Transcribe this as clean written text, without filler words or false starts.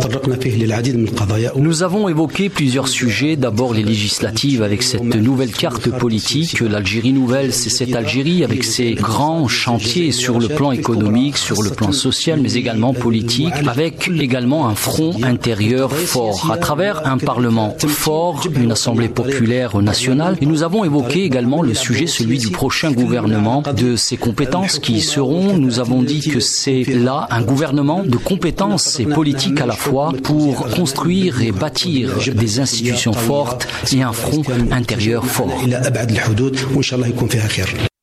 Nous avons évoqué plusieurs sujets, d'abord les législatives avec cette nouvelle carte politique. L'Algérie nouvelle, c'est cette Algérie avec ses grands chantiers sur le plan économique, sur le plan social, mais également politique, avec également un front intérieur fort, à travers un parlement fort, une assemblée populaire nationale. Et nous avons évoqué également le sujet, celui du prochain gouvernement, de ses compétences qui y seront. Nous avons dit que c'est là un gouvernement de compétences et politiques à la fois pour construire et bâtir des institutions fortes et un front intérieur fort.